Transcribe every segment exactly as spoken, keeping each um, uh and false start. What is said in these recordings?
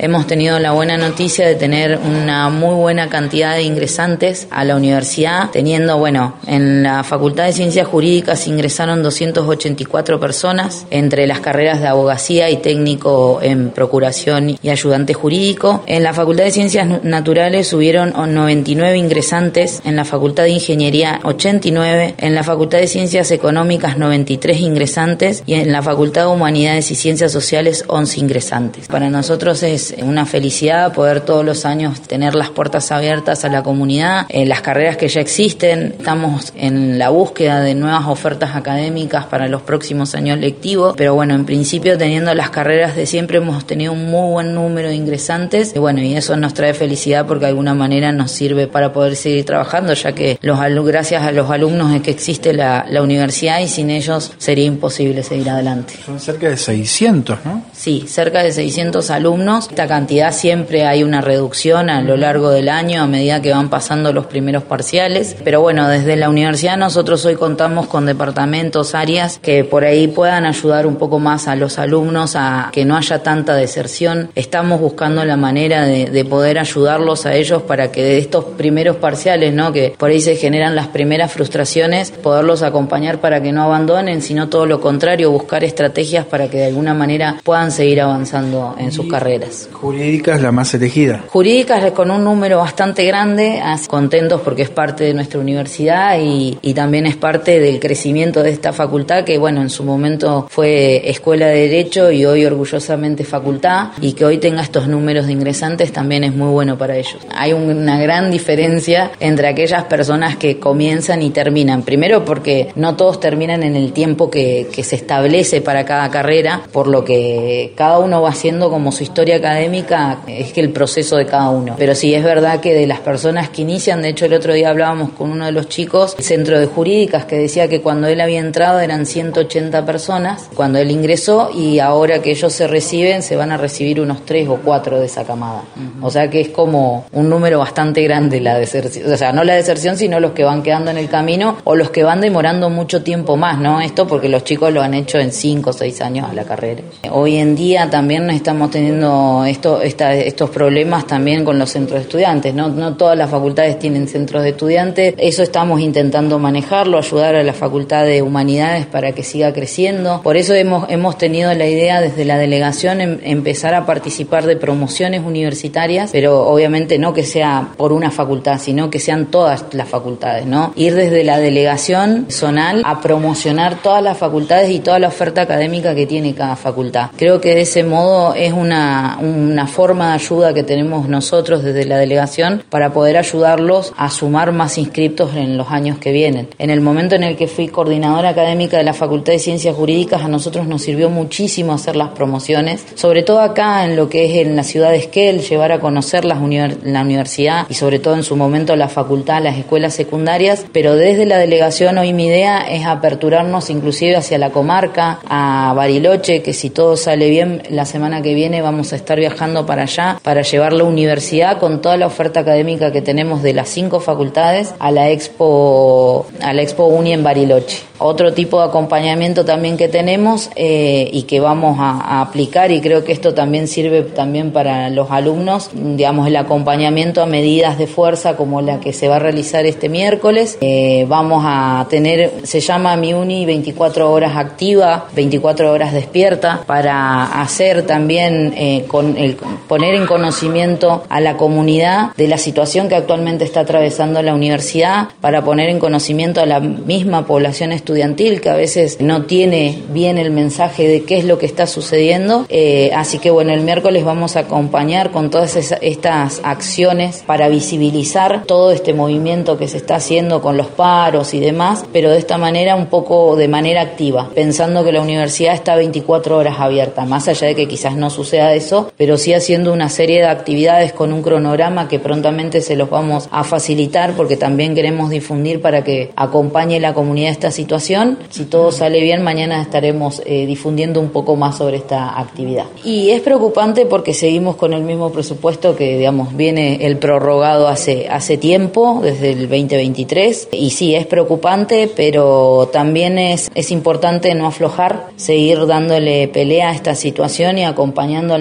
hemos tenido la buena noticia de tener una muy buena cantidad de ingresantes a la universidad, teniendo, bueno, en la Facultad de Ciencias Jurídicas ingresaron doscientas ochenta y cuatro personas, entre las carreras de abogacía y técnico en procuración y ayudante jurídico. En la Facultad de Ciencias Naturales hubieron noventa y nueve ingresantes, en la Facultad de Ingeniería ochenta y nueve, en la Facultad de Ciencias Económicas noventa y tres ingresantes y en la Facultad de Humanidades y Ciencias Sociales once ingresantes. Para nosotros es una felicidad poder todos los años tener las puertas abiertas a la comunidad, en las carreras que ya existen. Estamos en la búsqueda de nuevas ofertas académicas para los próximos años lectivos, pero bueno, en principio teniendo las carreras de siempre hemos tenido un muy buen número de ingresantes y bueno, y eso nos trae felicidad porque de alguna manera nos sirve para poder seguir trabajando, ya que los gracias a los alumnos es que existe la, la universidad y sin ellos sería imposible seguir adelante. Son cerca de seiscientos, ¿no? Sí, cerca de seiscientos alumnos. Esta cantidad siempre hay una reducción a lo largo del año a medida que van pasando los primeros parciales, pero bueno, desde la universidad nosotros hoy contamos con departamentos, áreas que por ahí puedan ayudar un poco más a los alumnos a que no haya tanta deserción. Estamos buscando la manera de, de poder ayudarlos a ellos para que de estos primeros parciales, ¿no?, que por ahí se generan las primeras frustraciones, poderlos acompañar para que no abandonen, sino todo lo contrario, buscar estrategias para que de alguna manera puedan seguir avanzando en sus carreras. Jurídica es la más elegida. Jurídicas con un número bastante grande, contentos porque es parte de nuestra universidad y, y también es parte del crecimiento de esta facultad que, bueno, en su momento fue Escuela de Derecho y hoy orgullosamente facultad, y que hoy tenga estos números de ingresantes también es muy bueno para ellos. Hay una gran diferencia entre aquellas personas que comienzan y terminan. Primero porque no todos terminan en el tiempo que, que se establece para cada carrera, por lo que cada uno va haciendo como su historia académica, es que el proceso de cada uno. Pero sí es verdad que de las personas que inician, de hecho el otro día hablábamos con uno de los chicos del Centro de Jurídicas que decía que cuando él había entrado eran ciento ochenta personas, cuando él ingresó, y ahora que ellos se reciben se van a recibir unos tres o cuatro de esa camada. Uh-huh. O sea que es como un número bastante grande la deserción, o sea, no la deserción sino los que van quedando en el camino o los que van demorando mucho tiempo más, ¿no? Esto porque los chicos lo han hecho en cinco o seis años a la carrera. Hoy en día también estamos teniendo esto, esta, estos problemas también con los centros de estudiantes, ¿no? No todas las facultades tienen centros de estudiantes, eso estamos intentando manejarlo, ayudar a la Facultad de Humanidades para que siga creciendo. Por eso hemos, hemos tenido la idea desde la delegación en, empezar a participar de promociones universitarias, pero obviamente no que sea por una facultad, sino que sean todas las facultades, ¿no? Ir desde la delegación zonal a promocionar todas las facultades y toda la oferta académica que tiene cada facultad. Creo que de ese modo es una, una forma de ayuda que tenemos nosotros desde la delegación para poder ayudarlos a sumar más inscriptos en los años que vienen. En el momento en el que fui coordinadora académica de la Facultad de Ciencias Jurídicas, a nosotros nos sirvió muchísimo hacer las promociones, sobre todo acá en lo que es en la ciudad de Esquel, llevar a conocer las univers- la universidad y sobre todo en su momento la facultad, las escuelas secundarias, pero desde la delegación hoy mi idea es aperturarnos inclusive hacia la comarca, a Bariloche, que si todo sale bien la semana que viene vamos a estar viajando para allá para llevar la universidad con toda la oferta académica que tenemos de las cinco facultades a la Expo, a la Expo Uni en Bariloche. Otro tipo de acompañamiento también que tenemos eh, y que vamos a, a aplicar, y creo que esto también sirve también para los alumnos, digamos, el acompañamiento a medidas de fuerza como la que se va a realizar este miércoles. Eh, vamos a tener, se llama Mi Uni veinticuatro horas activa, veinticuatro horas despierta, para hacer también, eh, con el, poner en conocimiento a la comunidad de la situación que actualmente está atravesando la universidad, para poner en conocimiento a la misma población estudiantil que a veces no tiene bien el mensaje de qué es lo que está sucediendo. Eh, así que bueno, el miércoles vamos a acompañar con todas esas, estas acciones para visibilizar todo este movimiento que se está haciendo con los paros y demás, pero de esta manera un poco de manera activa, pensando que la universidad está veinticuatro horas abierta, más allá de que quizás no suceda eso, pero sí haciendo una serie de actividades con un cronograma que prontamente se los vamos a facilitar, porque también queremos difundir para que acompañe la comunidad esta situación. Si todo sale bien, mañana estaremos eh, difundiendo un poco más sobre esta actividad. Y es preocupante porque seguimos con el mismo presupuesto que, digamos, viene el prorrogado hace, hace tiempo, desde el veinte veintitrés, y sí, es preocupante, pero también es, es importante no aflojar, seguir dándole pelea a esta situación y acompañando a la universidad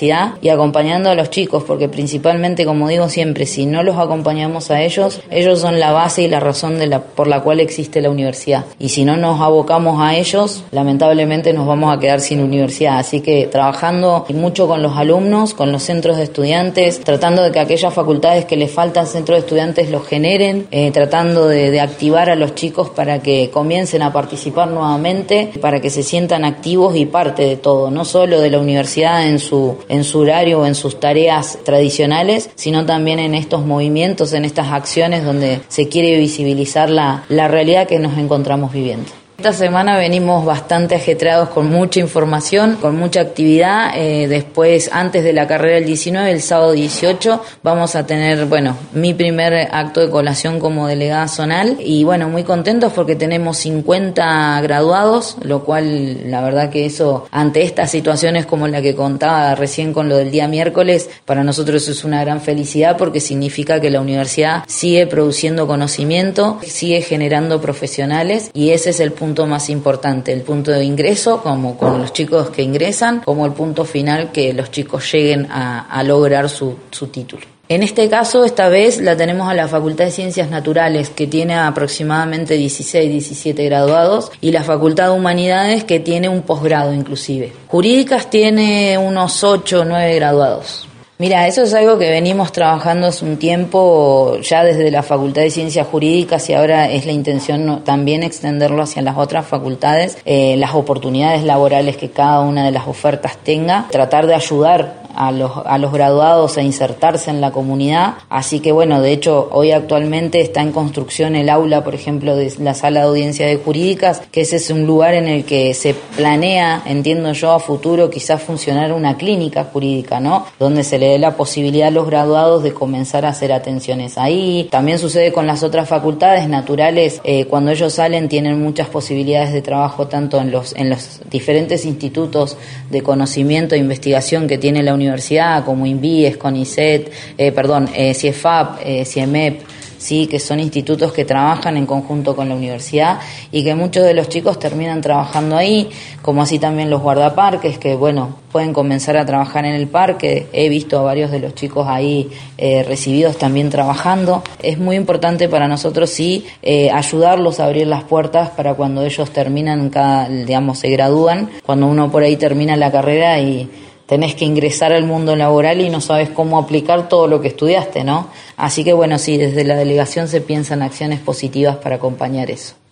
universidad y acompañando a los chicos, porque principalmente, como digo siempre, si no los acompañamos a ellos, ellos son la base y la razón de la, por la cual existe la universidad. Y si no nos abocamos a ellos, lamentablemente nos vamos a quedar sin universidad. Así que trabajando mucho con los alumnos, con los centros de estudiantes, tratando de que aquellas facultades que les faltan centros de estudiantes los generen, eh, tratando de, de activar a los chicos para que comiencen a participar nuevamente, para que se sientan activos y parte de todo, no solo de la universidad en su, en su horario o en sus tareas tradicionales, sino también en estos movimientos, en estas acciones donde se quiere visibilizar la, la realidad que nos encontramos viviendo. Esta semana venimos bastante ajetreados con mucha información, con mucha actividad. Eh, después, antes de la carrera del diecinueve, el sábado dieciocho, vamos a tener, bueno, mi primer acto de colación como delegada zonal. Y bueno, muy contentos porque tenemos cincuenta graduados, lo cual, la verdad que eso, ante estas situaciones como la que contaba recién con lo del día miércoles, para nosotros es una gran felicidad porque significa que la universidad sigue produciendo conocimiento, sigue generando profesionales y ese es el punto punto más importante, el punto de ingreso, como con los chicos que ingresan, como el punto final que los chicos lleguen a, a lograr su, su título. En este caso, esta vez la tenemos a la Facultad de Ciencias Naturales, que tiene aproximadamente dieciséis, diecisiete graduados, y la Facultad de Humanidades, que tiene un posgrado inclusive. Jurídicas tiene unos ocho o nueve graduados. Mira, eso es algo que venimos trabajando hace un tiempo, ya desde la Facultad de Ciencias Jurídicas, y ahora es la intención también extenderlo hacia las otras facultades, eh, las oportunidades laborales que cada una de las ofertas tenga, tratar de ayudar a los, a los graduados a insertarse en la comunidad. Así que bueno, de hecho hoy actualmente está en construcción el aula, por ejemplo, de la sala de audiencia de jurídicas, que ese es un lugar en el que se planea, entiendo yo, a futuro quizás funcionar una clínica jurídica, ¿no? Donde se le dé la posibilidad a los graduados de comenzar a hacer atenciones ahí. También sucede con las otras facultades naturales, eh, cuando ellos salen tienen muchas posibilidades de trabajo tanto en los, en los diferentes institutos de conocimiento e investigación que tiene la universidad, universidad, como INVIES, CONICET, eh, perdón, eh, CIEFAP, eh, CIEMEP, sí, que son institutos que trabajan en conjunto con la universidad y que muchos de los chicos terminan trabajando ahí, como así también los guardaparques, que bueno, pueden comenzar a trabajar en el parque. He visto a varios de los chicos ahí eh, recibidos también trabajando. Es muy importante para nosotros, sí, eh, ayudarlos a abrir las puertas para cuando ellos terminan, cada, digamos, se gradúan, cuando uno por ahí termina la carrera y tenés que ingresar al mundo laboral y no sabes cómo aplicar todo lo que estudiaste, ¿no? Así que bueno, sí, desde la delegación se piensan acciones positivas para acompañar eso.